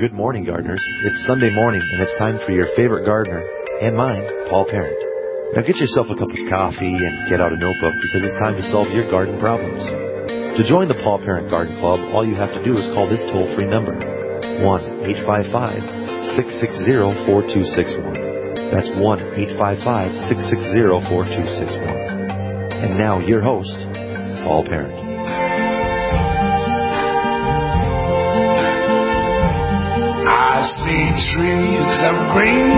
Good morning, gardeners. It's Sunday morning, and it's time for your favorite gardener, and mine, Paul Parent. Now get yourself a cup of coffee and get out a notebook because it's time to solve your garden problems. To join the Paul Parent Garden Club, all you have to do is call this toll-free number, 1-855-660-4261. That's 1-855-660-4261. And now, your host, Paul Parent. I see trees of green,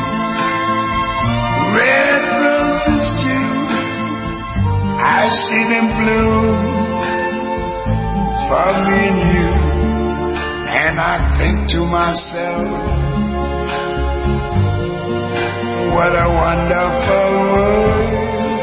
red roses too. I see them bloom for me and you. And I think to myself, what a wonderful world.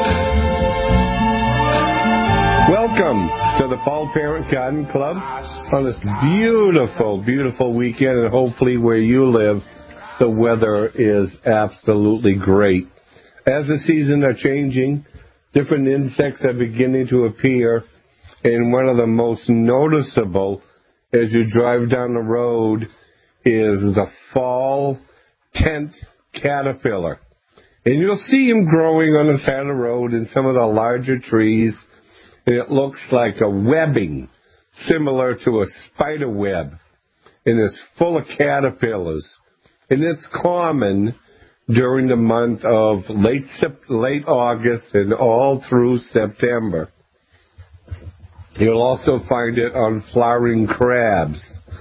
Welcome to the Paul Parent Garden Club on this beautiful, beautiful weekend, and hopefully where you live, the weather is absolutely great. As the seasons are changing, different insects are beginning to appear, and one of the most noticeable as you drive down the road is the fall tent caterpillar. And you'll see him growing on the side of the road in some of the larger trees. And it looks like a webbing, similar to a spider web, and it's full of caterpillars. And it's common during the month of late August and all through September. You'll also find it on flowering crabs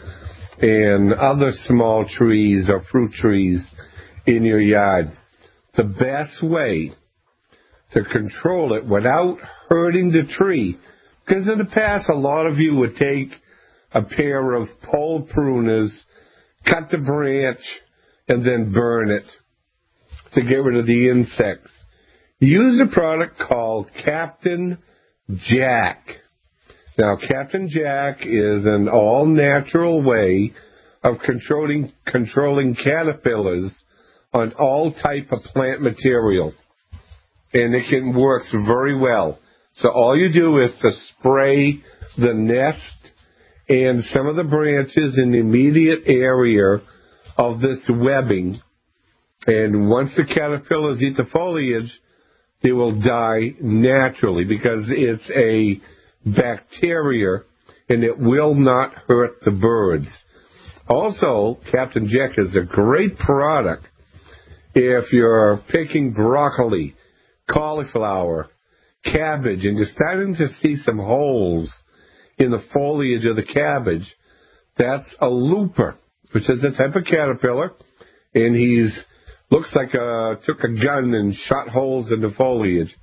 and other small trees or fruit trees in your yard. The best way to control it without hurting the tree, because in the past a lot of you would take a pair of pole pruners, cut the branch, and then burn it to get rid of the insects. Use a product called Captain Jack. Now, Captain Jack is an all-natural way of controlling caterpillars on all type of plant material. And it works very well. So all you do is to spray the nest and some of the branches in the immediate area of this webbing. And once the caterpillars eat the foliage, they will die naturally because it's a bacteria and it will not hurt the birds. Also, Captain Jack is a great product if you're picking broccoli, cauliflower, cabbage, and you're starting to see some holes in the foliage of the cabbage. That's a looper, which is a type of caterpillar, and looks like took a gun and shot holes in the foliage.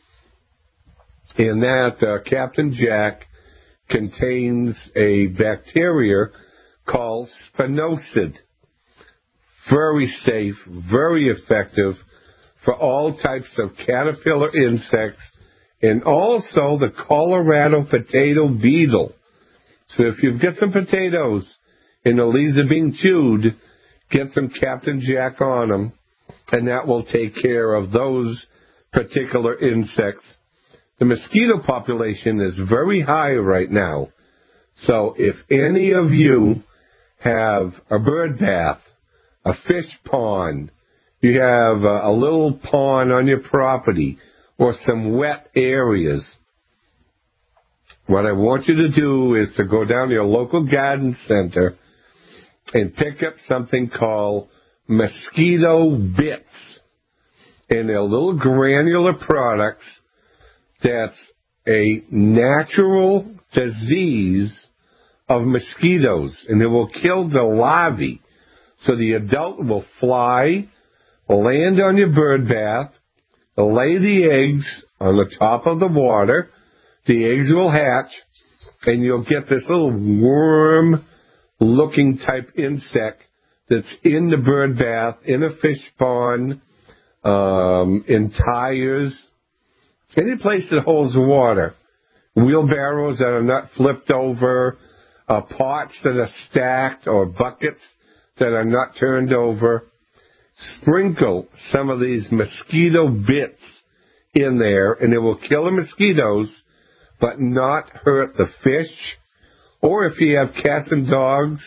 And that Captain Jack contains a bacteria called spinosad. Very safe, very effective for all types of caterpillar insects, and also the Colorado potato beetle. So if you've got some potatoes and the leaves are being chewed, get some Captain Jack on them, and that will take care of those particular insects. The mosquito population is very high right now. So if any of you have a bird bath, a fish pond, you have a little pond on your property, or some wet areas, what I want you to do is to go down to your local garden center and pick up something called mosquito bits. And they're little granular products that's a natural disease of mosquitoes, and it will kill the larvae. So the adult will fly, land on your bird bath, lay the eggs on the top of the water. The eggs will hatch, and you'll get this little worm-looking type insect that's in the bird bath, in a fish pond, in tires, any place that holds water. Wheelbarrows that are not flipped over, pots that are stacked, or buckets that are not turned over. Sprinkle some of these mosquito bits in there, and it will kill the mosquitoes, but not hurt the fish. Or if you have cats and dogs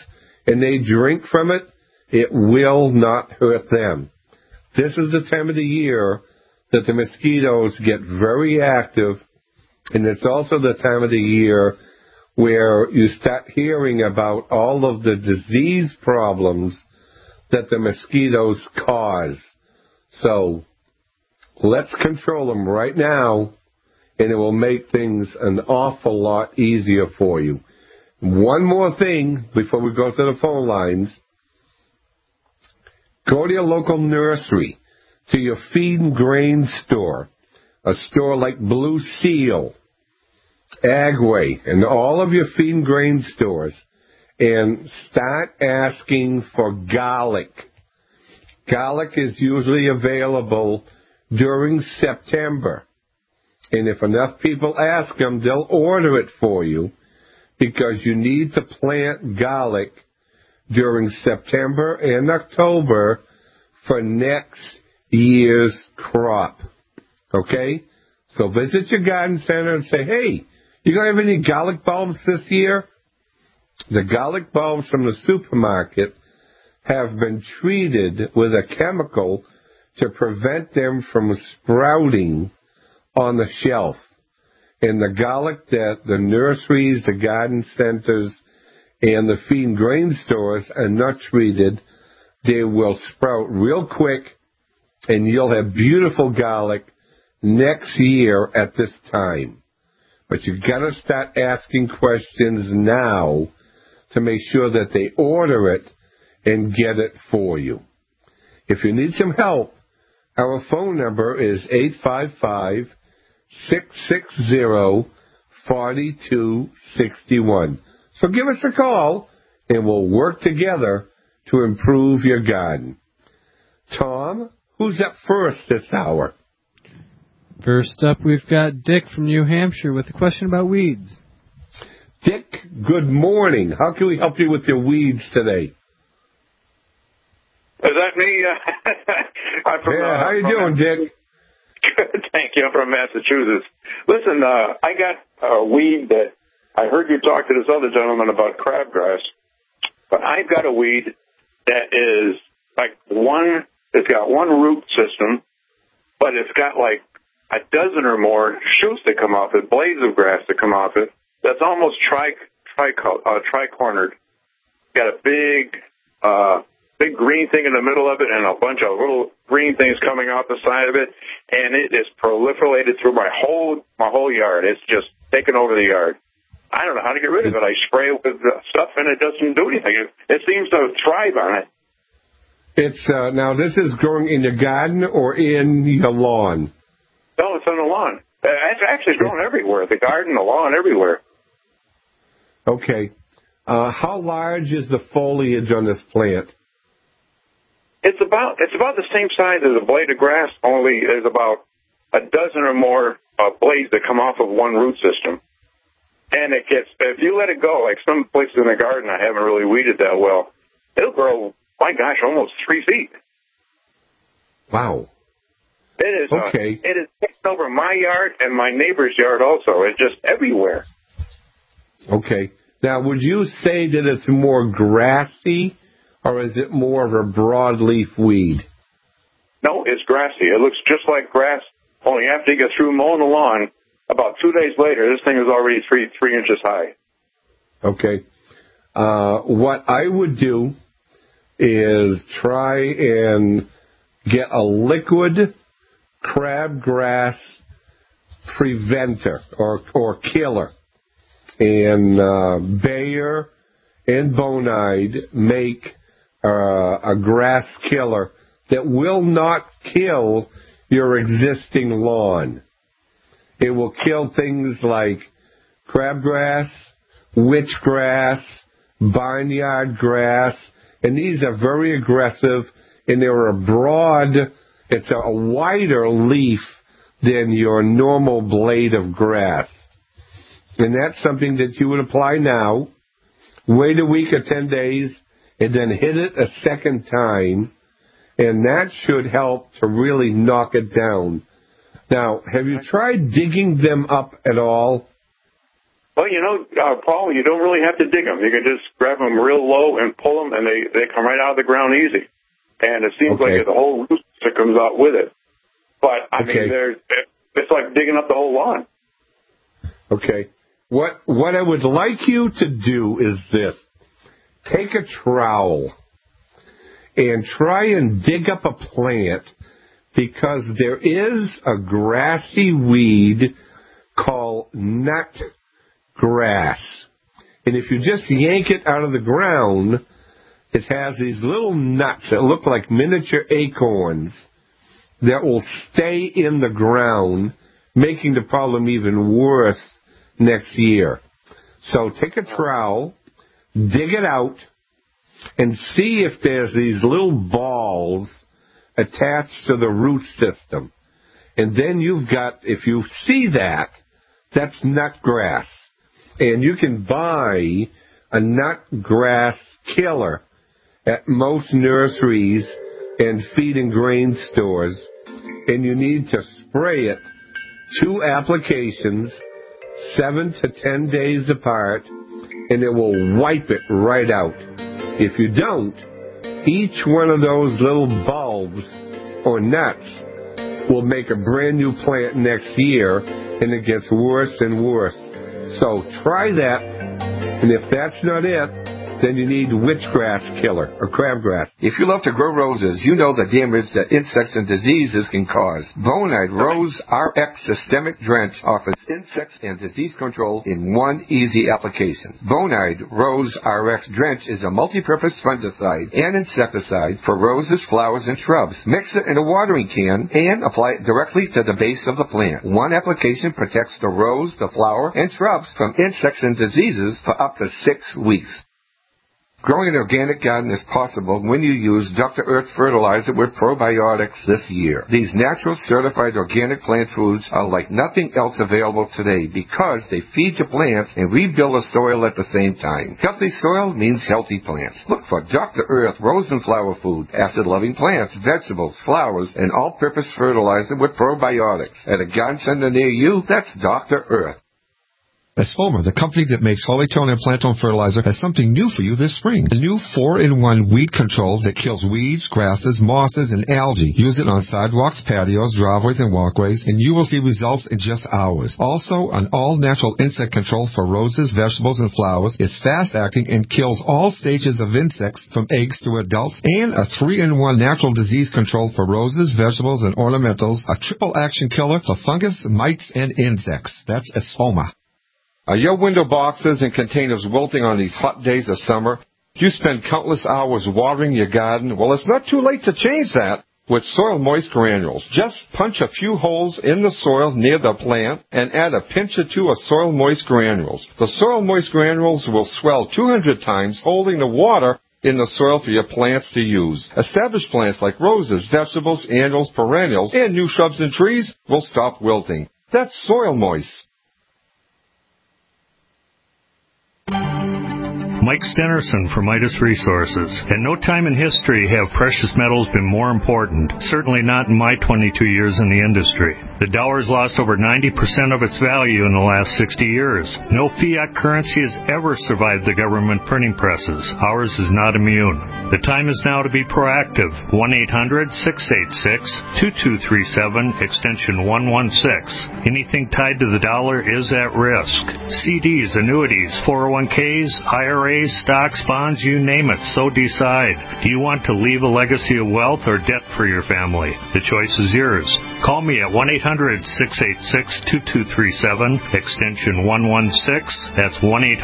and they drink from it, it will not hurt them. This is the time of the year that the mosquitoes get very active, and it's also the time of the year where you start hearing about all of the disease problems that the mosquitoes cause. So let's control them right now, and it will make things an awful lot easier for you. One more thing before we go to the phone lines. Go to your local nursery, to your feed and grain store, a store like Blue Seal, Agway, and all of your feed and grain stores, and start asking for garlic. Garlic is usually available during September, and if enough people ask them, they'll order it for you, because you need to plant garlic during September and October for next year's crop. Okay? So visit your garden center and say, hey, you going to have any garlic bulbs this year? The garlic bulbs from the supermarket have been treated with a chemical to prevent them from sprouting on the shelf. And the garlic that the nurseries, the garden centers, and the feed and grain stores are not treated, they will sprout real quick, and you'll have beautiful garlic next year at this time. But you've got to start asking questions now to make sure that they order it and get it for you. If you need some help, our phone number is 855-660-4261. So give us a call, and we'll work together to improve your garden. Tom, who's up first this hour? First up, we've got Dick from New Hampshire with a question about weeds. Dick, good morning. How can we help you with your weeds today? Is that me? I'm from, how you doing, Dick? Good, thank you. I'm from Massachusetts. Listen, I got a weed that I heard you talk to this other gentleman about crabgrass, but I've got a weed that is like it's got one root system, but it's got like a dozen or more shoots that come off it, blades of grass that come off it. That's almost tri-cornered. Got a big green thing in the middle of it and a bunch of little green things coming off the side of it, and it is proliferated through my whole yard. It's just taken over the yard. I don't know how to get rid of it. I spray it with stuff, and it doesn't do anything. It seems to thrive on it. It's now, this is growing in your garden or in your lawn? No, it's on the lawn. It's actually growing everywhere, the garden, the lawn, everywhere. Okay. How large is the foliage on this plant? It's about the same size as a blade of grass, only there's about a dozen or more blades that come off of one root system. And it gets, if you let it go, like some places in the garden I haven't really weeded that well, it'll grow, my gosh, almost 3 feet. Wow. It is okay. It is taken over my yard and my neighbor's yard also. It's just everywhere. Okay. Now, would you say that it's more grassy, or is it more of a broadleaf weed? No, it's grassy. It looks just like grass, only after you get through mowing the lawn, about 2 days later, this thing is already three inches high. Okay. What I would do is try and get a liquid crabgrass preventer or killer. And Bayer and Bonide make a grass killer that will not kill your existing lawn. It will kill things like crabgrass, witchgrass, barnyard grass, and these are very aggressive, and they're it's a wider leaf than your normal blade of grass. And that's something that you would apply now, wait a week or 10 days, and then hit it a second time, and that should help to really knock it down. Now, have you tried digging them up at all? Well, Paul, you don't really have to dig them. You can just grab them real low and pull them, and they come right out of the ground easy. And it seems like the whole root that comes out with it. But, I mean, it's like digging up the whole lawn. Okay. What I would like you to do is this. Take a trowel and try and dig up a plant, because there is a grassy weed called nut grass. And if you just yank it out of the ground, it has these little nuts that look like miniature acorns that will stay in the ground, making the problem even worse next year. So take a trowel, dig it out, and see if there's these little balls attached to the root system. And then you've got, if you see that, that's nut grass. And you can buy a nut grass killer at most nurseries and feed and grain stores. And you need to spray it 2 applications, 7 to 10 days apart, and it will wipe it right out. If you don't, each one of those little bulbs or nuts will make a brand new plant next year, and it gets worse and worse. So try that, and if that's not it, then you need witchgrass killer or crabgrass. If you love to grow roses, you know the damage that insects and diseases can cause. Bonide Rose RX Systemic Drench offers insects and disease control in one easy application. Bonide Rose RX Drench is a multi-purpose fungicide and insecticide for roses, flowers, and shrubs. Mix it in a watering can and apply it directly to the base of the plant. One application protects the rose, the flower, and shrubs from insects and diseases for up to 6 weeks. Growing an organic garden is possible when you use Dr. Earth fertilizer with probiotics this year. These natural certified organic plant foods are like nothing else available today because they feed your plants and rebuild the soil at the same time. Healthy soil means healthy plants. Look for Dr. Earth rose and flower food, acid-loving plants, vegetables, flowers, and all-purpose fertilizer with probiotics. At a garden center near you, that's Dr. Earth. Espoma, the company that makes Holytone and Plantone fertilizer, has something new for you this spring. A new 4-in-1 weed control that kills weeds, grasses, mosses, and algae. Use it on sidewalks, patios, driveways, and walkways, and you will see results in just hours. Also, an all-natural insect control for roses, vegetables, and flowers is fast-acting and kills all stages of insects from eggs to adults. And a 3-in-1 natural disease control for roses, vegetables, and ornamentals, a triple-action killer for fungus, mites, and insects. That's Espoma. Are your window boxes and containers wilting on these hot days of summer? Do you spend countless hours watering your garden? Well, it's not too late to change that with Soil Moist Granules. Just punch a few holes in the soil near the plant and add a pinch or 2 of Soil Moist Granules. The Soil Moist Granules will swell 200 times, holding the water in the soil for your plants to use. Established plants like roses, vegetables, annuals, perennials, and new shrubs and trees will stop wilting. That's Soil Moist. Mike Stenerson from Midas Resources. At no time in history have precious metals been more important, certainly not in my 22 years in the industry. The dollar has lost over 90% of its value in the last 60 years. No fiat currency has ever survived the government printing presses. Ours is not immune. The time is now to be proactive. 1-800-686-2237, extension 116. Anything tied to the dollar is at risk. CDs, annuities, 401ks, IRAs, stocks, bonds, you name it, so decide. Do you want to leave a legacy of wealth or debt for your family? The choice is yours. Call me at 1-800-686-2237, extension 116. That's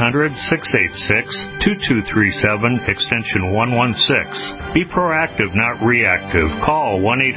1-800-686-2237, extension 116. Be proactive, not reactive. Call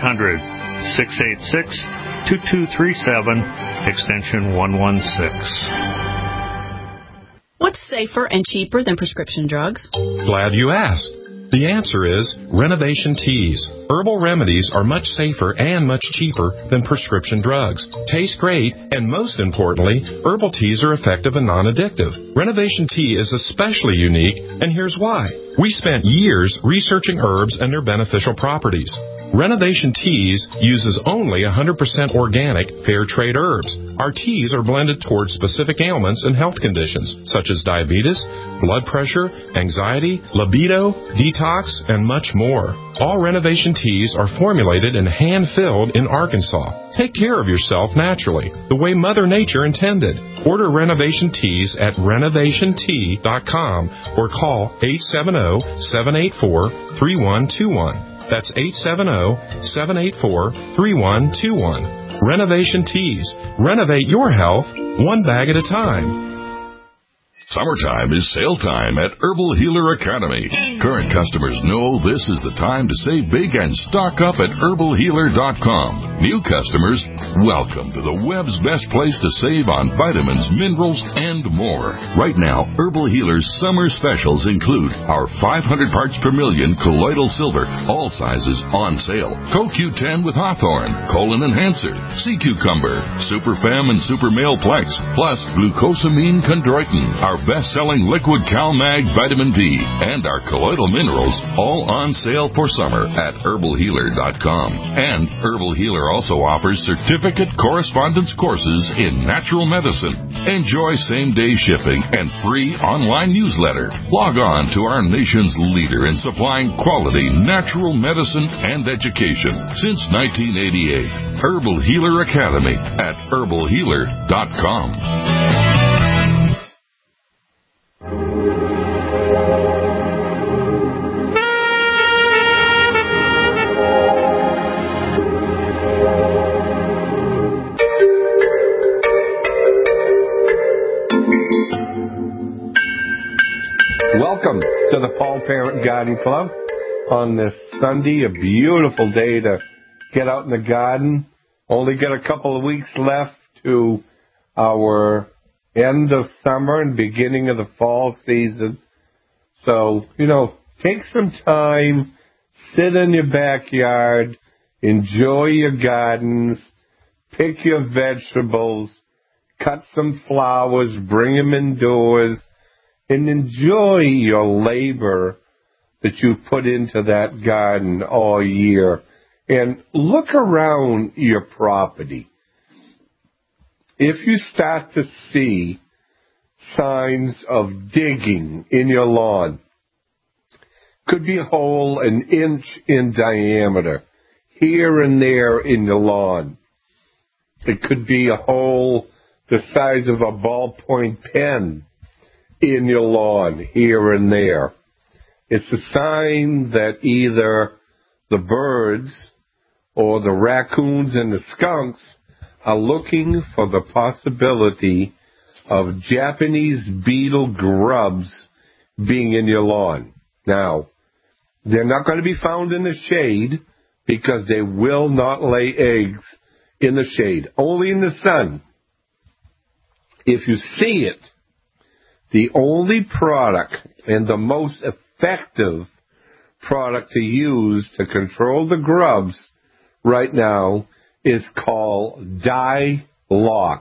1-800-686-2237, extension 116. What's safer and cheaper than prescription drugs? Glad you asked. The answer is Renovation Teas. Herbal remedies are much safer and much cheaper than prescription drugs. Taste great, and most importantly, herbal teas are effective and non-addictive. Renovation Tea is especially unique, and here's why. We spent years researching herbs and their beneficial properties. Renovation Teas uses only 100% organic, fair trade herbs. Our teas are blended towards specific ailments and health conditions, such as diabetes, blood pressure, anxiety, libido, detox, and much more. All Renovation Teas are formulated and hand-filled in Arkansas. Take care of yourself naturally, the way Mother Nature intended. Order Renovation Teas at renovationtea.com or call 870-784-3121. That's 870-784-3121. Renovation Teas. Renovate your health one bag at a time. Summertime is sale time at Herbal Healer Academy. Current customers know this is the time to save big and stock up at herbalhealer.com. New customers, welcome to the web's best place to save on vitamins, minerals, and more. Right now, Herbal Healer's summer specials include our 500 parts per million colloidal silver, all sizes on sale. CoQ10 with Hawthorne, colon enhancer, sea cucumber, Super Fem and Super Male Plex, plus glucosamine chondroitin, our best-selling liquid CalMag vitamin B, and our colloidal minerals, all on sale for summer at herbalhealer.com. And Herbal Healer also offers certificate correspondence courses in natural medicine. Enjoy same-day shipping and free online newsletter. Log on to our nation's leader in supplying quality natural medicine and education since 1988. Herbal Healer Academy at herbalhealer.com. Welcome to the Paul Parent Garden Club on this Sunday, a beautiful day to get out in the garden. Only got a couple of weeks left to our end of summer and beginning of the fall season. So, take some time, sit in your backyard, enjoy your gardens, pick your vegetables, cut some flowers, bring them indoors, and enjoy your labor that you put into that garden all year. And look around your property. If you start to see signs of digging in your lawn, could be a hole an inch in diameter, here and there in your lawn. It could be a hole the size of a ballpoint pen in your lawn, here and there. It's a sign that either the birds or the raccoons and the skunks are looking for the possibility of Japanese beetle grubs being in your lawn. Now, they're not going to be found in the shade because they will not lay eggs in the shade, only in the sun. If you see it, the only product and the most effective product to use to control the grubs right now is called Dylox.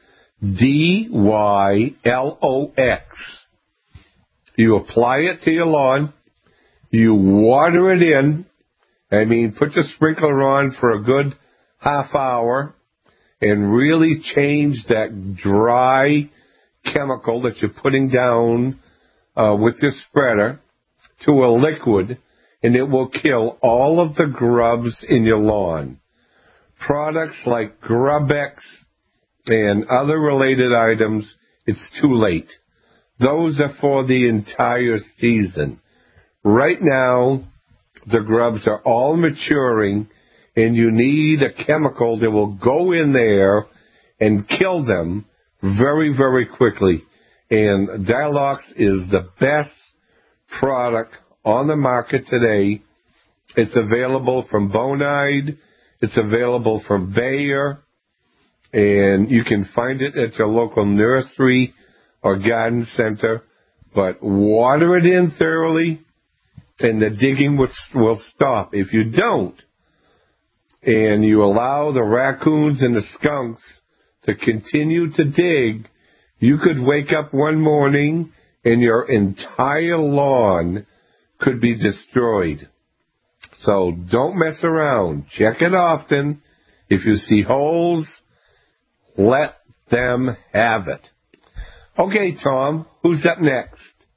Dylox. You apply it to your lawn. You water it in. Put your sprinkler on for a good half hour and really change that dry chemical that you're putting down with your spreader to a liquid, and it will kill all of the grubs in your lawn. Products like GrubX and other related items, it's too late. Those are for the entire season. Right now, the grubs are all maturing, and you need a chemical that will go in there and kill them very, very quickly. And Dylox is the best product on the market today. It's available from Bonide. It's available from Bayer. And you can find it at your local nursery or garden center. But water it in thoroughly, and the digging will stop. If you don't, and you allow the raccoons and the skunks to continue to dig, you could wake up one morning and your entire lawn could be destroyed. So don't mess around. Check it often. If you see holes, let them have it. Okay, Tom, who's up next?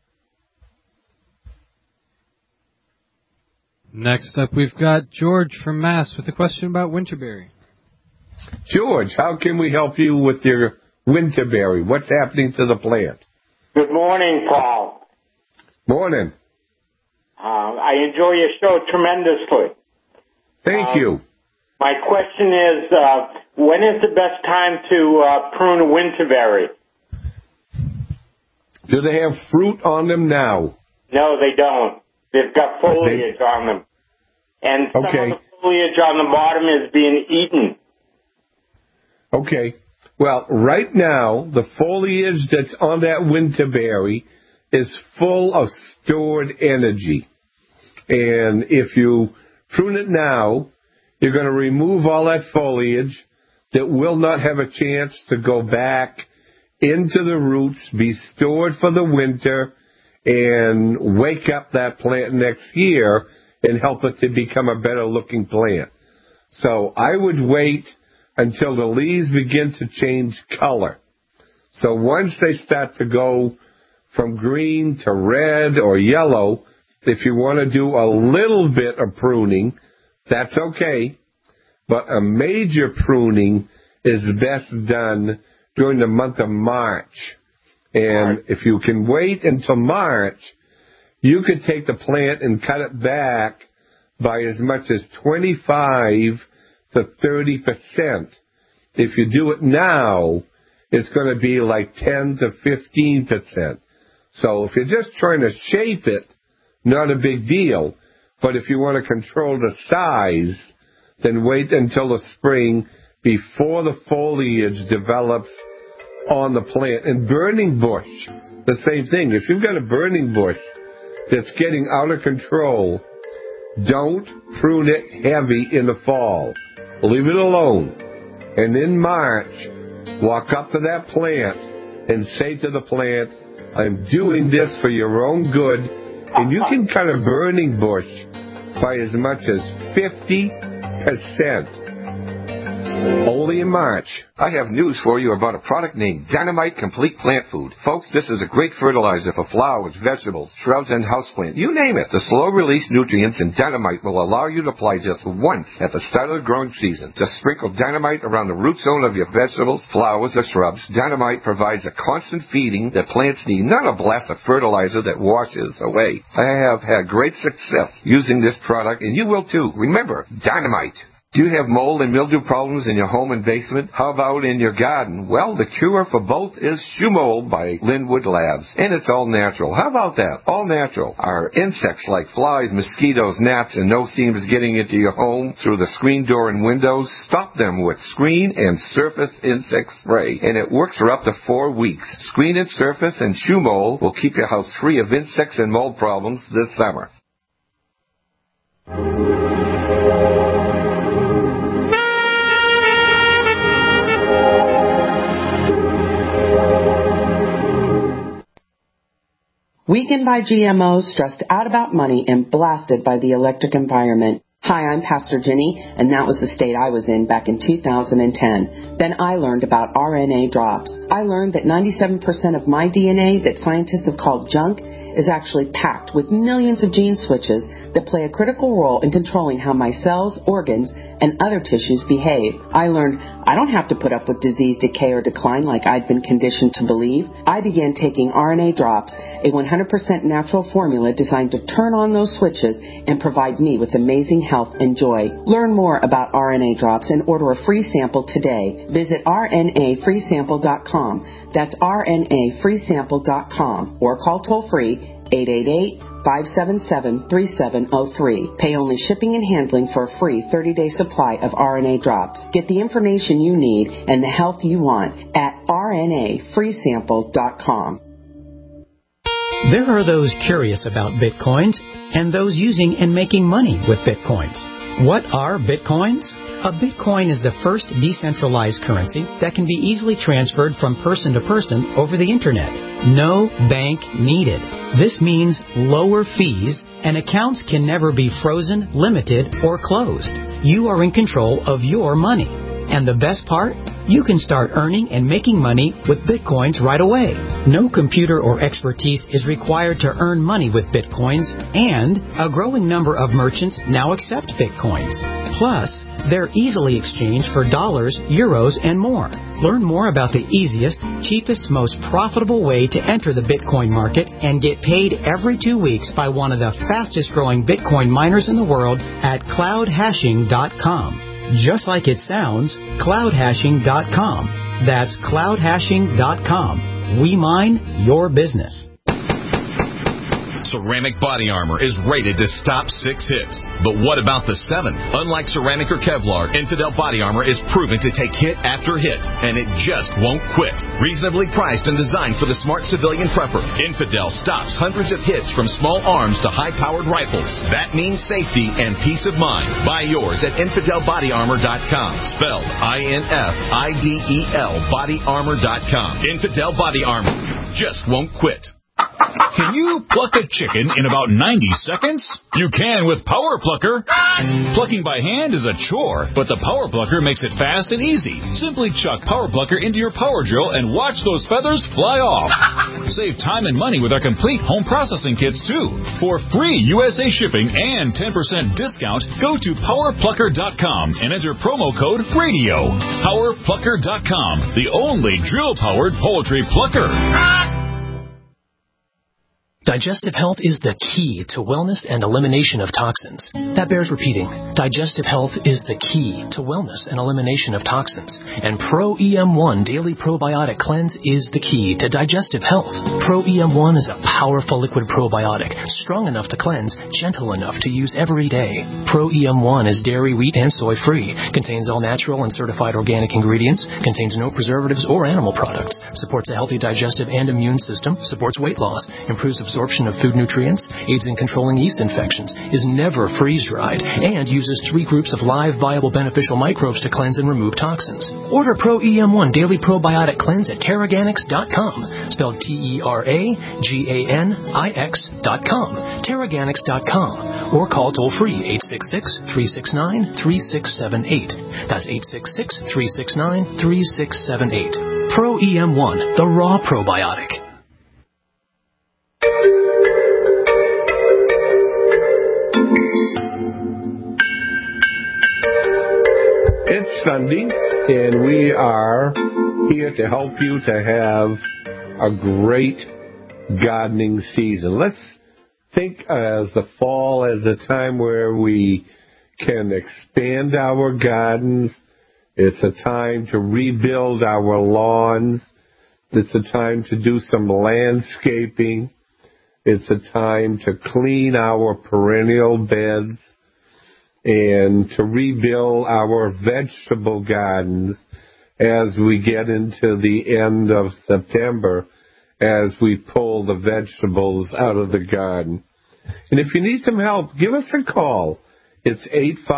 Next up, we've got George from Mass with a question about winterberry. George, how can we help you with your winterberry? What's happening to the plant? Good morning, Paul. Morning. I enjoy your show tremendously. Thank you. My question is, when is the best time to prune a winterberry? Do they have fruit on them now? No, they don't. They've got foliage on them. And some of the foliage on the bottom is being eaten. Okay. Well, right now, the foliage that's on that winterberry is full of stored energy. And if you prune it now, you're going to remove all that foliage that will not have a chance to go back into the roots, be stored for the winter, and wake up that plant next year and help it to become a better looking plant. So I would wait until the leaves begin to change color. So once they start to go from green to red or yellow, if you want to do a little bit of pruning, that's okay. But a major pruning is best done during the month of March. And if you can wait until March, you could take the plant and cut it back by as much as 25 to 30%. If you do it now, it's going to be like 10 to 15%. So if you're just trying to shape it, not a big deal. But if you want to control the size, then wait until the spring before the foliage develops on the plant. And burning bush, the same thing. If you've got a burning bush that's getting out of control, don't prune it heavy in the fall. Leave it alone. And in March, walk up to that plant and say to the plant, I'm doing this for your own good. And you can cut a burning bush by as much as 50%. Only in March. I have news for you about a product named Dynamite Complete Plant Food. Folks, this is a great fertilizer for flowers, vegetables, shrubs, and houseplants. You name it. The slow-release nutrients in Dynamite will allow you to apply just once at the start of the growing season. Just sprinkle Dynamite around the root zone of your vegetables, flowers, or shrubs. Dynamite provides a constant feeding that plants need, not a blast of fertilizer that washes away. I have had great success using this product, and you will too. Remember, Dynamite. Do you have mold and mildew problems in your home and basement? How about in your garden? Well, the cure for both is Shoe Mold by Linwood Labs. And it's all natural. How about that? All natural. Our insects like flies, mosquitoes, gnats, and no-seams getting into your home through the screen door and windows, stop them with Screen and Surface Insect Spray. And it works for up to 4 weeks. Screen and Surface and Shoe Mold will keep your house free of insects and mold problems this summer. Weakened by GMOs, stressed out about money, and blasted by the electric environment. Hi, I'm Pastor Jenny, and that was the state I was in back in 2010. Then I learned about RNA drops. I learned that 97% of my DNA that scientists have called junk is actually packed with millions of gene switches that play a critical role in controlling how my cells, organs, and other tissues behave. I learned I don't have to put up with disease, decay, or decline like I'd been conditioned to believe. I began taking RNA drops, a 100% natural formula designed to turn on those switches and provide me with amazing health and joy. Learn more about RNA drops and order a free sample today. Visit rnafreesample.com. That's rnafreesample.com or call toll-free 888-577-3703. Pay only shipping and handling for a free 30-day supply of RNA drops. Get the information you need and the health you want at rnafreesample.com. There are those curious about Bitcoins and those using and making money with Bitcoins. What are Bitcoins? A Bitcoin is the first decentralized currency that can be easily transferred from person to person over the Internet. No bank needed. This means lower fees, and accounts can never be frozen, limited, or closed. You are in control of your money. And the best part? You can start earning and making money with Bitcoins right away. No computer or expertise is required to earn money with Bitcoins, and a growing number of merchants now accept Bitcoins. Plus, they're easily exchanged for dollars, euros, and more. Learn more about the easiest, cheapest, most profitable way to enter the Bitcoin market and get paid every 2 weeks by one of the fastest growing Bitcoin miners in the world at cloudhashing.com. Just like it sounds, cloudhashing.com. That's cloudhashing.com. We mine your business. Ceramic Body Armor is rated to stop 6 hits. But what about the 7th? Unlike ceramic or Kevlar, Infidel Body Armor is proven to take hit after hit, and it just won't quit. Reasonably priced and designed for the smart civilian prepper, Infidel stops hundreds of hits from small arms to high-powered rifles. That means safety and peace of mind. Buy yours at InfidelBodyArmor.com. Spelled INFIDEL BodyArmor.com. Infidel Body Armor just won't quit. Can you pluck a chicken in about 90 seconds? You can with Power Plucker. Plucking by hand is a chore, but the Power Plucker makes it fast and easy. Simply chuck Power Plucker into your power drill and watch those feathers fly off. Save time and money with our complete home processing kits, too. For free USA shipping and 10% discount, go to PowerPlucker.com and enter promo code RADIO. PowerPlucker.com, the only drill-powered poultry plucker. Digestive health is the key to wellness and elimination of toxins. That bears repeating. Digestive health is the key to wellness and elimination of toxins. And Pro EM1 Daily Probiotic Cleanse is the key to digestive health. Pro EM1 is a powerful liquid probiotic, strong enough to cleanse, gentle enough to use every day. Pro EM1 is dairy, wheat, and soy-free, contains all natural and certified organic ingredients, contains no preservatives or animal products, supports a healthy digestive and immune system, supports weight loss, improves absorption of food nutrients, aids in controlling yeast infections, is never freeze-dried, and uses 3 groups of live, viable, beneficial microbes to cleanse and remove toxins. Order Pro EM1 Daily Probiotic Cleanse at Terraganix.com, spelled TerraGanix.com, Terraganix.com, or call toll-free 866-369-3678. That's 866-369-3678. Pro EM1, the raw probiotic. It's Sunday, and we are here to help you to have a great gardening season. Let's think as the fall as a time where we can expand our gardens. It's a time to rebuild our lawns. It's a time to do some landscaping. It's a time to clean our perennial beds and to rebuild our vegetable gardens as we get into the end of September, as we pull the vegetables out of the garden. And if you need some help, give us a call. It's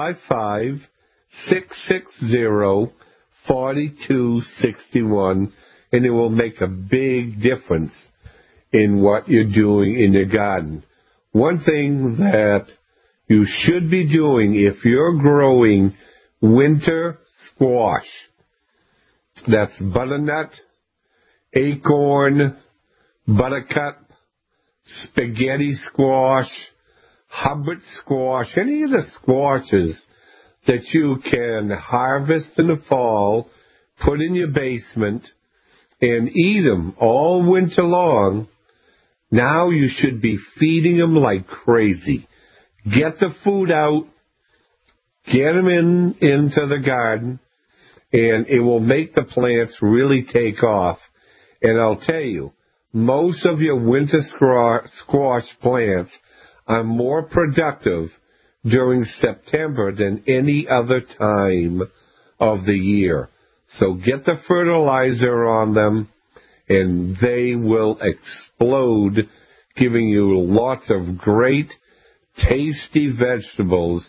855-660-4261, and it will make a big difference in what you're doing in your garden. One thing that you should be doing if you're growing winter squash, that's butternut, acorn, buttercup, spaghetti squash, Hubbard squash, any of the squashes that you can harvest in the fall, put in your basement, and eat them all winter long. Now you should be feeding them like crazy. Get the food out, get them into the garden, and it will make the plants really take off. And I'll tell you, most of your winter squash plants are more productive during September than any other time of the year. So get the fertilizer on them, and they will explode, giving you lots of great, tasty vegetables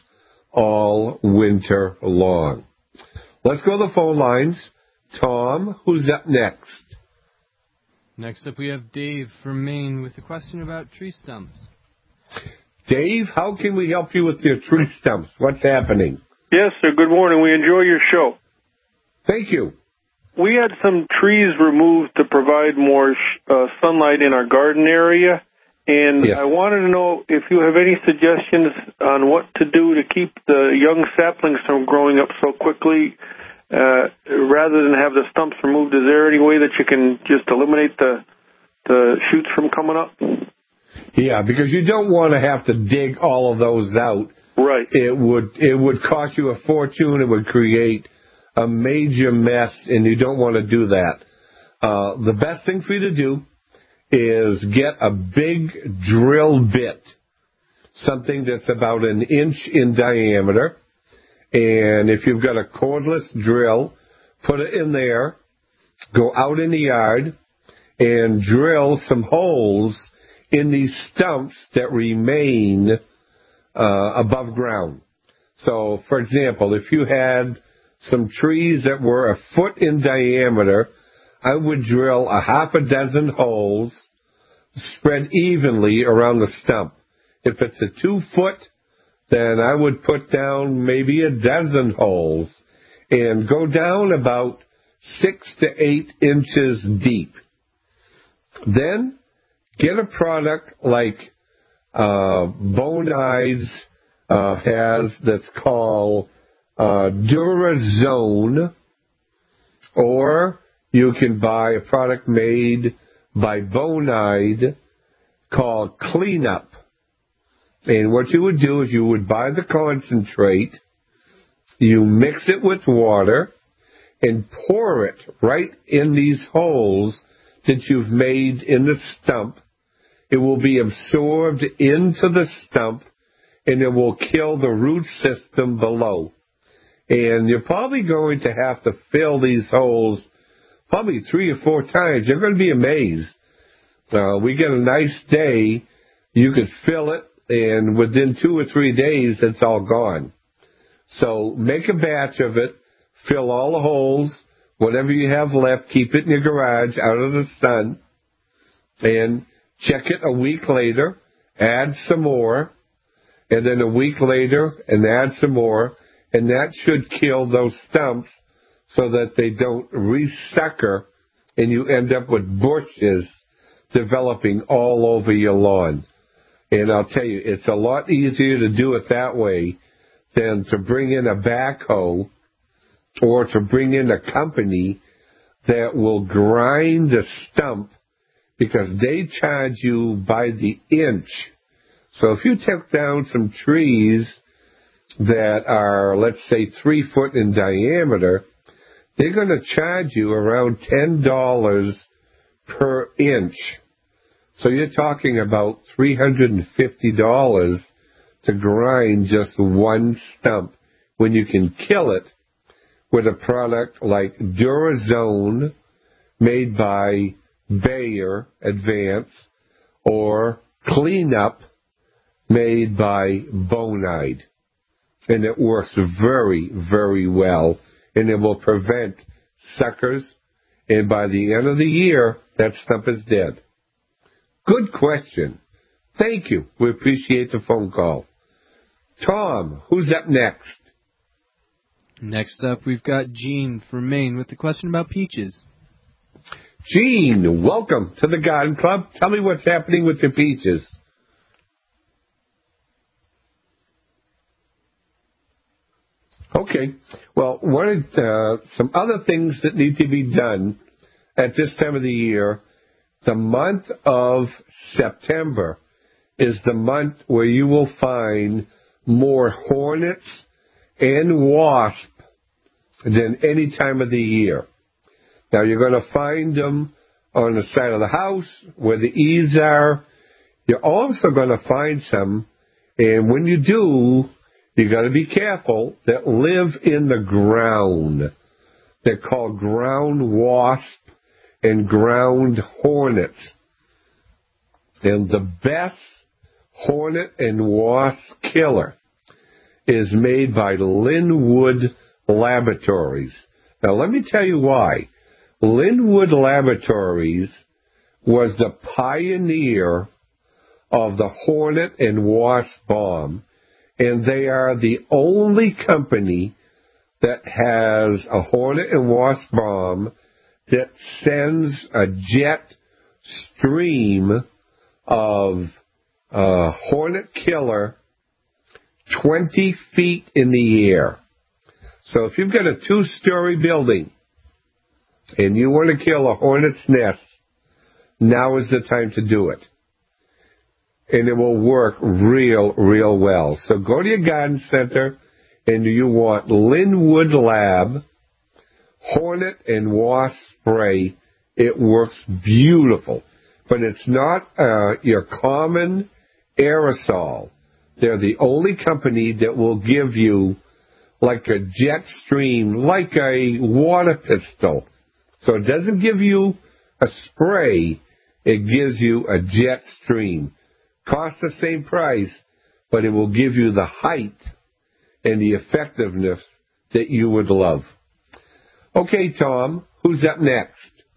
all winter long. Let's go to the phone lines. Tom, who's up next? Next up, we have Dave from Maine with a question about tree stumps. Dave, how can we help you with your tree stumps? What's happening? Yes, sir. Good morning. We enjoy your show. Thank you. We had some trees removed to provide more sunlight in our garden area, and yes. I wanted to know if you have any suggestions on what to do to keep the young saplings from growing up so quickly. Rather than have the stumps removed, is there any way that you can just eliminate the shoots from coming up? Yeah, because you don't want to have to dig all of those out. Right. It would cost you a fortune. It would create a major mess, and you don't want to do that. The best thing for you to do is get a big drill bit, something that's about 1 inch in diameter. And if you've got a cordless drill, put it in there, go out in the yard, and drill some holes in these stumps that remain above ground. So, for example, if you had some trees that were 1 foot in diameter, I would drill a half a dozen holes spread evenly around the stump. If it's a 2 foot, then I would put down maybe a dozen holes and go down about 6 to 8 inches deep. Then get a product like Bonide has that's called Durazone, or you can buy a product made by Bonide called Cleanup. And what you would do is you would buy the concentrate, you mix it with water, and pour it right in these holes that you've made in the stump. It will be absorbed into the stump, and it will kill the root system below. And you're probably going to have to fill these holes probably 3 or 4 times. You're going to be amazed. We get a nice day, you could fill it, and within 2 or 3 days, it's all gone. So make a batch of it, fill all the holes, whatever you have left, keep it in your garage out of the sun, and check it a week later, add some more, and then a week later, and add some more, and that should kill those stumps so that they don't resucker and you end up with bushes developing all over your lawn. And I'll tell you, it's a lot easier to do it that way than to bring in a backhoe or to bring in a company that will grind the stump, because they charge you by the inch. So if you take down some trees that are, let's say, 3 foot in diameter, they're going to charge you around $10 per inch. So you're talking about $350 to grind just one stump, when you can kill it with a product like Durazone made by Bayer Advance, or Cleanup made by Bonide. And it works very, very well, and it will prevent suckers, and by the end of the year, that stump is dead. Good question. Thank you. We appreciate the phone call. Tom, who's up next? Next up, we've got Gene from Maine with a question about peaches. Gene, welcome to the Garden Club. Tell me what's happening with your peaches. Okay. Well, some other things that need to be done at this time of the year. The month of September is the month where you will find more hornets and wasps than any time of the year. Now, you're going to find them on the side of the house where the eaves are. You're also going to find some, and when you do, you got to be careful, that live in the ground. They're called ground wasp and ground hornets. And the best hornet and wasp killer is made by Linwood Laboratories. Now, let me tell you why. Linwood Laboratories was the pioneer of the Hornet and Wasp bomb, and they are the only company that has a Hornet and Wasp bomb that sends a jet stream of Hornet killer 20 feet in the air. So if you've got a 2-story building and you want to kill a hornet's nest, now is the time to do it. And it will work real well. So go to your garden center and you want Linwood Lab Hornet and Wasp spray. It works beautiful. But it's not your common aerosol. They're the only company that will give you like a jet stream, like a water pistol. So it doesn't give you a spray, it gives you a jet stream. Costs the same price, but it will give you the height and the effectiveness that you would love. Okay, Tom, who's up next?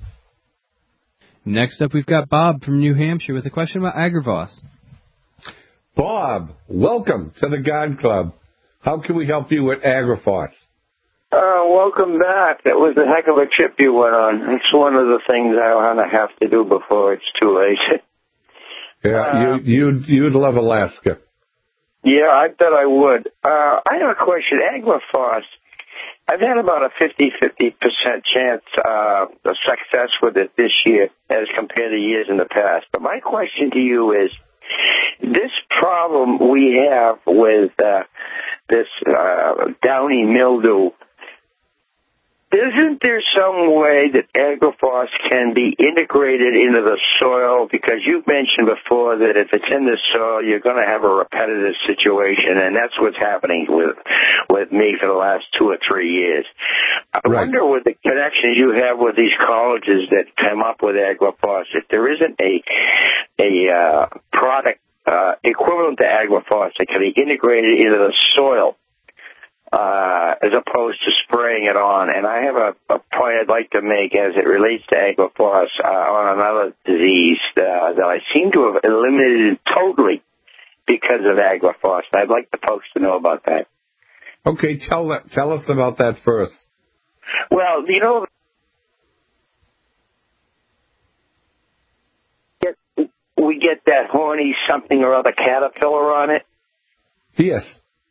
Next up, we've got Bob from New Hampshire with a question about Agrivos. Bob, welcome to the Garden Club. How can we help you with Agrivos? Welcome back. That was a heck of a trip you went on. It's one of the things I want to have to do before it's too late. Yeah, you'd love Alaska. Yeah, I bet I would. I have a question. Agrifos, I've had about a 50% chance of success with it this year as compared to years in the past. But my question to you is, this problem we have with this downy mildew, isn't there some way that Agrifos can be integrated into the soil? Because you've mentioned before that if it's in the soil, you're going to have a repetitive situation, and that's what's happening with me for the last 2 or 3 years. I wonder with the connections you have with these colleges that come up with Agrifos, if there isn't a product equivalent to Agrifos that can be integrated into the soil, as opposed to spraying it on. And I have a point I'd like to make as it relates to Agrifos on another disease that I seem to have eliminated totally because of Agrifos. I'd like the folks to know about that. Okay, tell us about that first. Well, you know, we get that horny something or other caterpillar on it. Yes.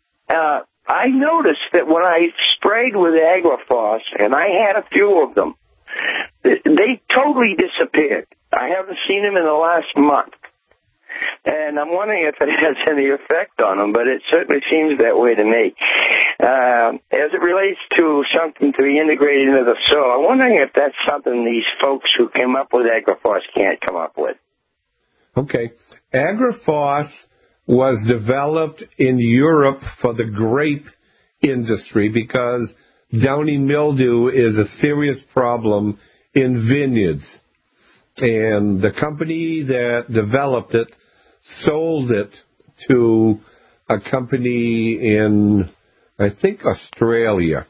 I noticed that when I sprayed with Agrifos, and I had a few of them, they totally disappeared. I haven't seen them in the last month. And I'm wondering if it has any effect on them, but it certainly seems that way to me. As it relates to something to be integrated into the soil, I'm wondering if that's something these folks who came up with Agrifos can't come up with. Okay. Agrifos was developed in Europe for the grape industry because downy mildew is a serious problem in vineyards. And the company that developed it sold it to a company in, I think, Australia.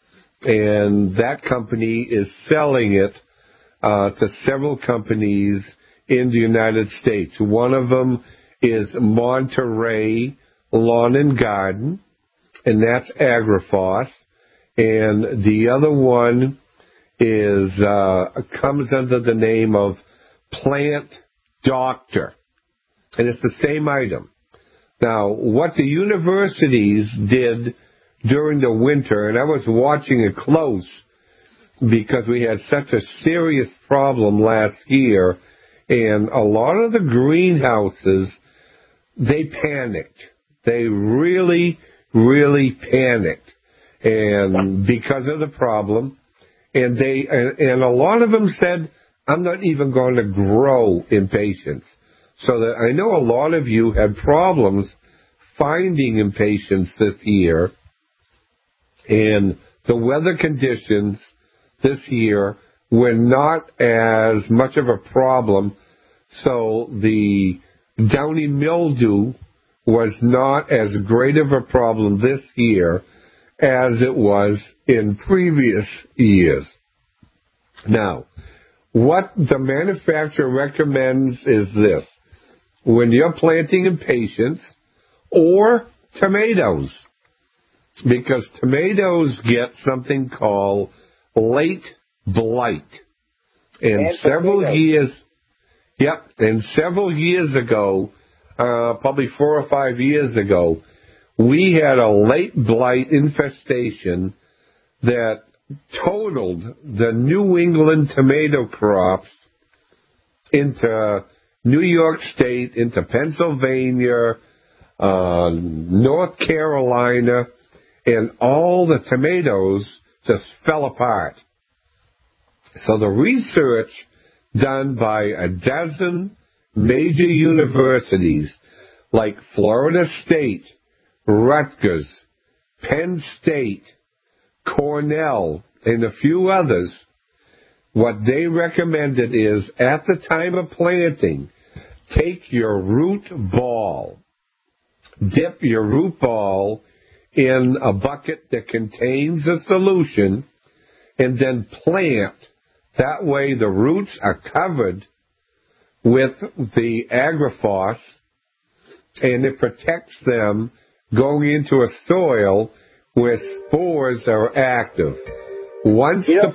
And that company is selling it to several companies in the United States. One of them is Monterey Lawn and Garden, and that's Agrifos. And the other one is comes under the name of Plant Doctor, and it's the same item. Now, what the universities did during the winter, and I was watching it close because we had such a serious problem last year, and a lot of the greenhouses, they panicked. They really, really panicked, and because of the problem, and a lot of them said, "I'm not even going to grow impatiens." So that I know a lot of you had problems finding impatiens this year, and the weather conditions this year were not as much of a problem, so the downy mildew was not as great of a problem this year as it was in previous years. Now, what the manufacturer recommends is this. When you're planting impatiens or tomatoes, because tomatoes get something called late blight. And several years ago, probably 4 or 5 years ago, we had a late blight infestation that totaled the New England tomato crops into New York State, into Pennsylvania, North Carolina, and all the tomatoes just fell apart. So the research done by a dozen major universities like Florida State, Rutgers, Penn State, Cornell, and a few others, what they recommended is at the time of planting, take your root ball, dip your root ball in a bucket that contains a solution, and then plant. That way the roots are covered with the Agriphos, and it protects them going into a soil where spores are active. Once the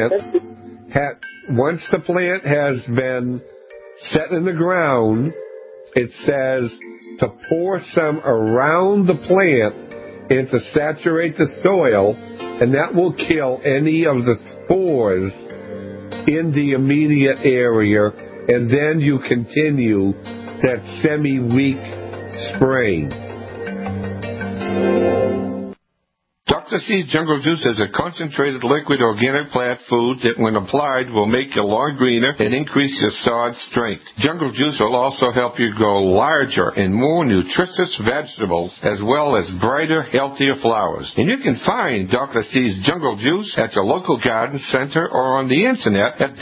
plant has been set in the ground, it says to pour some around the plant and to saturate the soil, and that will kill any of the spores in the immediate area, and then you continue that semi-weak spraying. Dr. C's Jungle Juice is a concentrated liquid organic plant food that, when applied, will make your lawn greener and increase your sod strength. Jungle Juice will also help you grow larger and more nutritious vegetables, as well as brighter, healthier flowers. And you can find Dr. C's Jungle Juice at your local garden center or on the internet at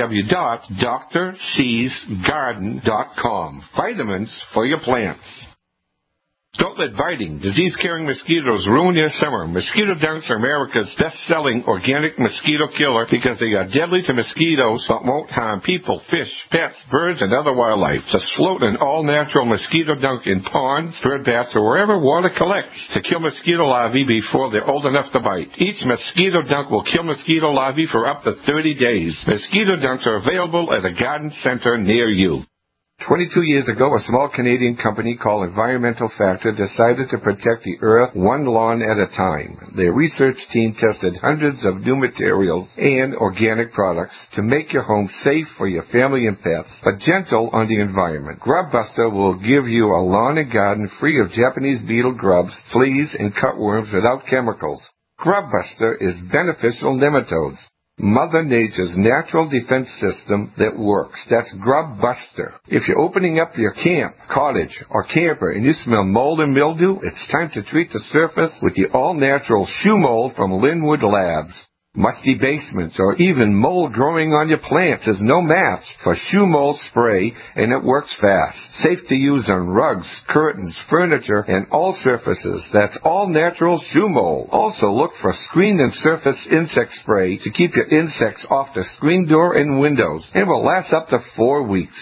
www.drcsgarden.com. Vitamins for your plants. Don't let biting, disease-carrying mosquitoes ruin your summer. Mosquito Dunks are America's best-selling organic mosquito killer because they are deadly to mosquitoes but won't harm people, fish, pets, birds, and other wildlife. Just float an all-natural mosquito dunk in ponds, bird baths, or wherever water collects to kill mosquito larvae before they're old enough to bite. Each mosquito dunk will kill mosquito larvae for up to 30 days. Mosquito Dunks are available at a garden center near you. 22 years ago, a small Canadian company called Environmental Factor decided to protect the earth one lawn at a time. Their research team tested hundreds of new materials and organic products to make your home safe for your family and pets, but gentle on the environment. GrubBuster will give you a lawn and garden free of Japanese beetle grubs, fleas, and cutworms without chemicals. GrubBuster is beneficial nematodes, Mother Nature's natural defense system that works. That's GrubBuster. If you're opening up your camp, cottage, or camper and you smell mold and mildew, it's time to treat the surface with the all-natural shoe mold from Linwood Labs. Musty basements or even mold growing on your plants is no match for shoe mold spray, and it works fast. Safe to use on rugs, curtains, furniture, and all surfaces. That's all natural shoe mold. Also look for screen and surface insect spray to keep your insects off the screen door and windows. It will last up to 4 weeks.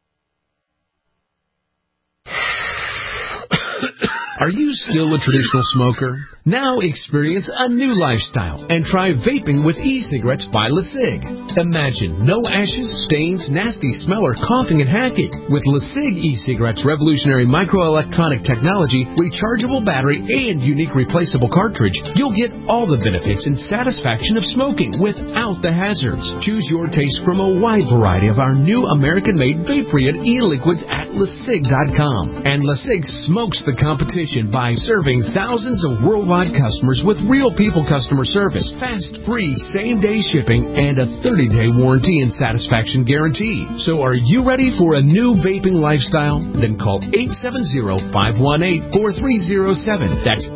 Are you still a traditional smoker? Now experience a new lifestyle and try vaping with e-cigarettes by LeSig. Imagine no ashes, stains, nasty smell, or coughing and hacking. With LeSig e-cigarettes' revolutionary microelectronic technology, rechargeable battery, and unique replaceable cartridge, you'll get all the benefits and satisfaction of smoking without the hazards. Choose your taste from a wide variety of our new American-made Vaporeon e-liquids at LeSig.com. And LeSig smokes the competition. reputation by serving thousands of worldwide customers with real people customer service, fast, free, same-day shipping, and a 30-day warranty and satisfaction guarantee. So are you ready for a new vaping lifestyle? Then call 870-518-4307. That's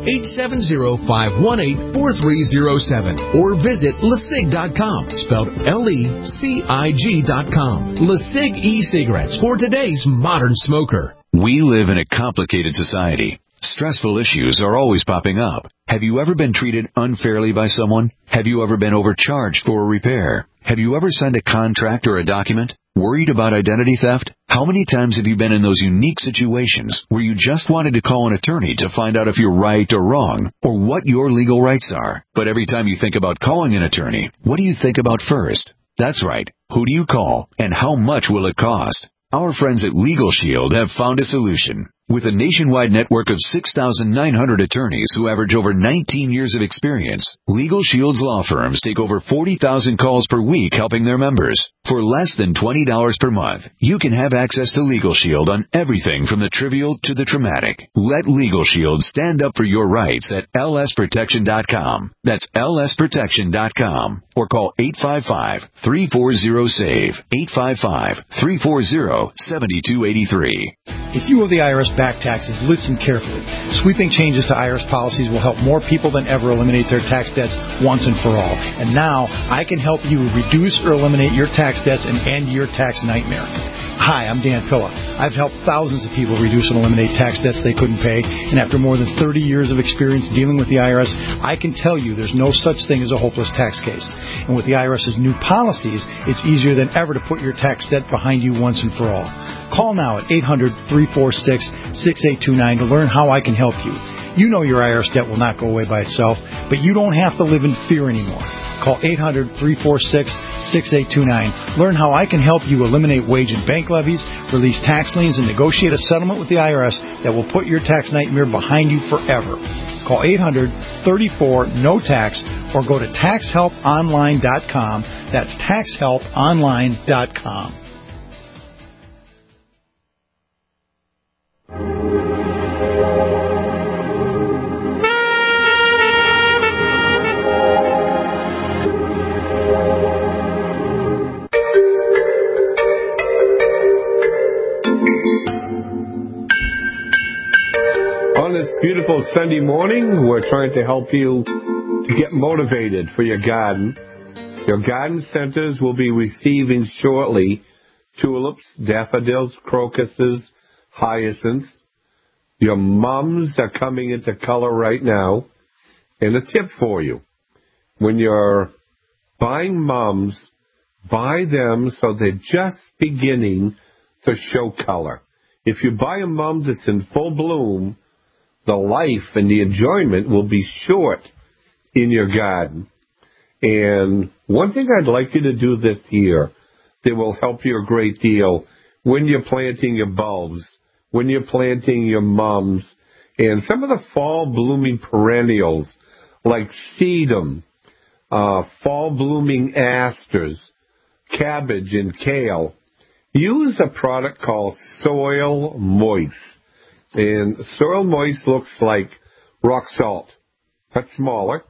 870-518-4307. Or visit LeSig.com, spelled LECIG.com. LeSig e-cigarettes for today's modern smoker. We live in a complicated society. Stressful issues are always popping up. Have you ever been treated unfairly by someone? Have you ever been overcharged for a repair? Have you ever signed a contract or a document? Worried about identity theft? How many times have you been in those unique situations where you just wanted to call an attorney to find out if you're right or wrong, or what your legal rights are? But every time you think about calling an attorney, what do you think about first? That's right. Who do you call, and how much will it cost? Our friends at Legal Shield have found a solution. With a nationwide network of 6,900 attorneys who average over 19 years of experience, Legal Shield's law firms take over 40,000 calls per week helping their members. For less than $20 per month, you can have access to Legal Shield on everything from the trivial to the traumatic. Let Legal Shield stand up for your rights at lsprotection.com. That's lsprotection.com. Or call 855-340-SAVE, 855-340-7283. If you owe the IRS back taxes, listen carefully. Sweeping changes to IRS policies will help more people than ever eliminate their tax debts once and for all. And now, I can help you reduce or eliminate your tax debts and end your tax nightmare. Hi, I'm Dan Pilla. I've helped thousands of people reduce and eliminate tax debts they couldn't pay, and after more than 30 years of experience dealing with the IRS, I can tell you there's no such thing as a hopeless tax case. And with the IRS's new policies, it's easier than ever to put your tax debt behind you once and for all. Call now at 800-346-6829 to learn how I can help you. You know your IRS debt will not go away by itself, but you don't have to live in fear anymore. Call 800-346-6829. Learn how I can help you eliminate wage and bank levies, release tax liens, and negotiate a settlement with the IRS that will put your tax nightmare behind you forever. Call 800-34-NO-TAX or go to taxhelponline.com. That's taxhelponline.com. On this beautiful Sunday morning, we're trying to help you to get motivated for your garden. Your garden centers will be receiving shortly tulips, daffodils, crocuses, hyacinths. Your mums are coming into color right now. And a tip for you. When you're buying mums, buy them so they're just beginning to show color. If you buy a mum that's in full bloom, the life and the enjoyment will be short in your garden. And one thing I'd like you to do this year that will help you a great deal when you're planting your bulbs, when you're planting your mums, and some of the fall blooming perennials like sedum, fall blooming asters, cabbage, and kale, use a product called Soil Moist. And Soil Moist looks like rock salt, but smaller.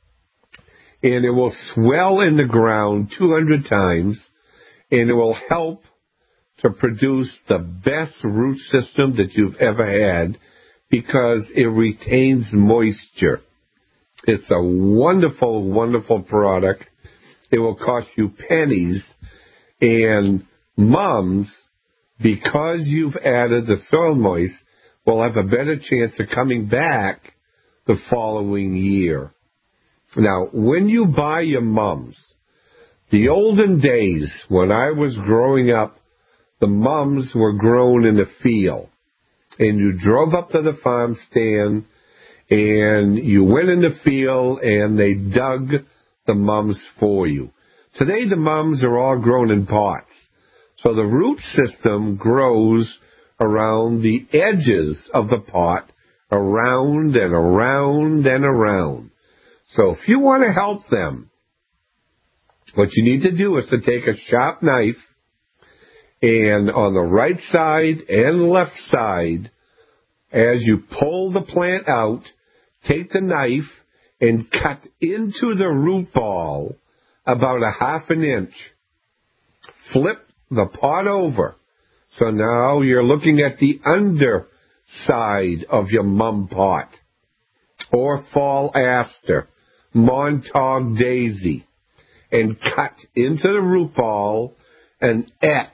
And it will swell in the ground 200 times, and it will help to produce the best root system that you've ever had because it retains moisture. It's a wonderful, wonderful product. It will cost you pennies. And mums, because you've added the Soil Moist, will have a better chance of coming back the following year. Now, when you buy your mums, the olden days when I was growing up, the mums were grown in the field. And you drove up to the farm stand and you went in the field and they dug the mums for you. Today the mums are all grown in pots. So the root system grows around the edges of the pot, around and around and around. So if you want to help them, what you need to do is to take a sharp knife and on the right side and left side, as you pull the plant out, take the knife and cut into the root ball about a half an inch. Flip the pot over. So now you're looking at the underside of your mum pot, or fall aster, Montauk daisy, and cut into the root ball an X.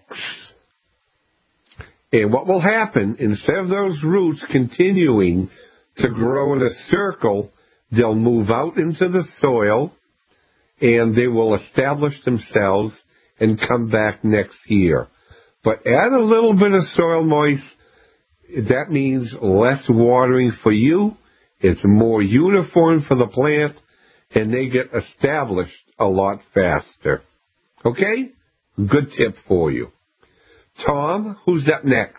And what will happen, instead of those roots continuing to grow in a circle, they'll move out into the soil, and they will establish themselves and come back next year. But add a little bit of soil moist. That means less watering for you. It's more uniform for the plant, and they get established a lot faster. Okay? Good tip for you. Tom, who's up next?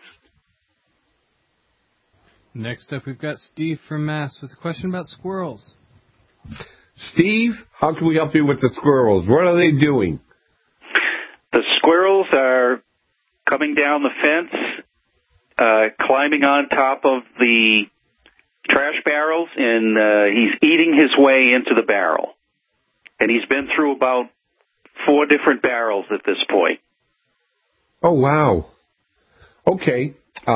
Next up, we've got Steve from Mass with a question about squirrels. Steve, how can we help you with the squirrels? What are they doing? The squirrels are coming down the fence, climbing on top of the trash barrels, and he's eating his way into the barrel. And he's been through about 4 different barrels at this point. Oh, wow. Okay.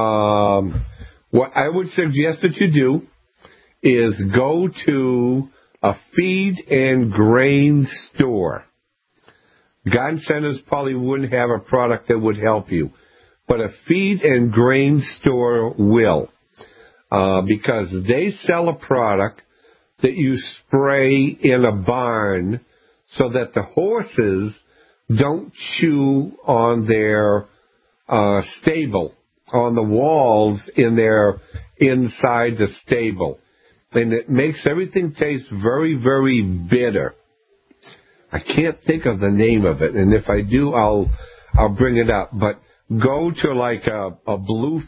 What I would suggest that you do is go to a feed and grain store. Garden centers probably wouldn't have a product that would help you, but a feed and grain store will, because they sell a product that you spray in a barn so that the horses don't chew on their stable, on the walls in their inside the stable. And it makes everything taste very, very bitter. I can't think of the name of it, and if I do, I'll bring it up. But go to like a Blue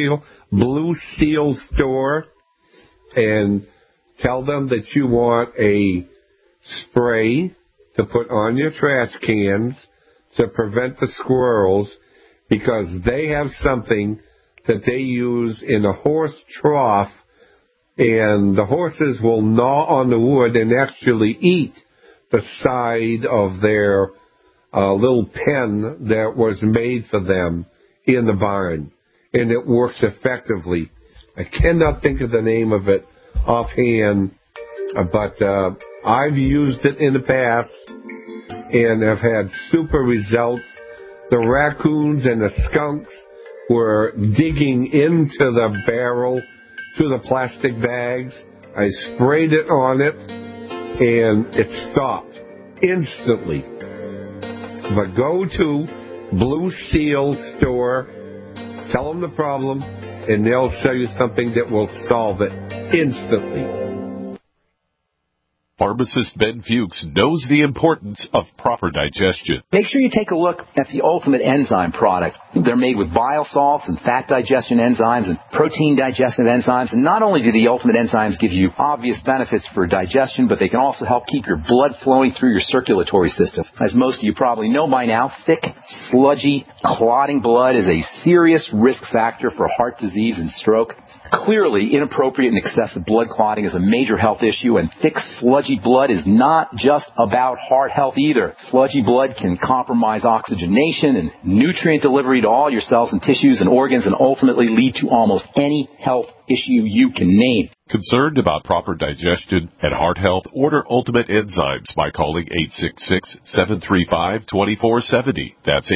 Seal store and tell them that you want a spray to put on your trash cans to prevent the squirrels, because they have something that they use in a horse trough, and the horses will gnaw on the wood and actually eat the side of their little pen that was made for them in the barn, and it works effectively. I cannot think of the name of it offhand, but I've used it in the past and have had super results. The raccoons and the skunks were digging into the barrel through the plastic bags. I sprayed it on it, and it stopped instantly. But go to Blue Seal store, tell them the problem, and they'll sell you something that will solve it instantly. Pharmacist Ben Fuchs knows the importance of proper digestion. Make sure you take a look at the Ultimate Enzyme product. They're made with bile salts and fat digestion enzymes and protein digestive enzymes. And not only do the Ultimate Enzymes give you obvious benefits for digestion, but they can also help keep your blood flowing through your circulatory system. As most of you probably know by now, thick, sludgy, clotting blood is a serious risk factor for heart disease and stroke. Clearly, inappropriate and excessive blood clotting is a major health issue, and thick, sludgy blood is not just about heart health either. Sludgy blood can compromise oxygenation and nutrient delivery to all your cells and tissues and organs, and ultimately lead to almost any health issue you can name. Concerned about proper digestion and heart health? Order Ultimate Enzymes by calling 866-735-2470. That's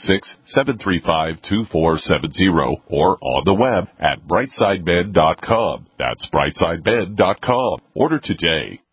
866-735-2470, or on the web at brightsidebed.com. That's brightsidebed.com. Order today.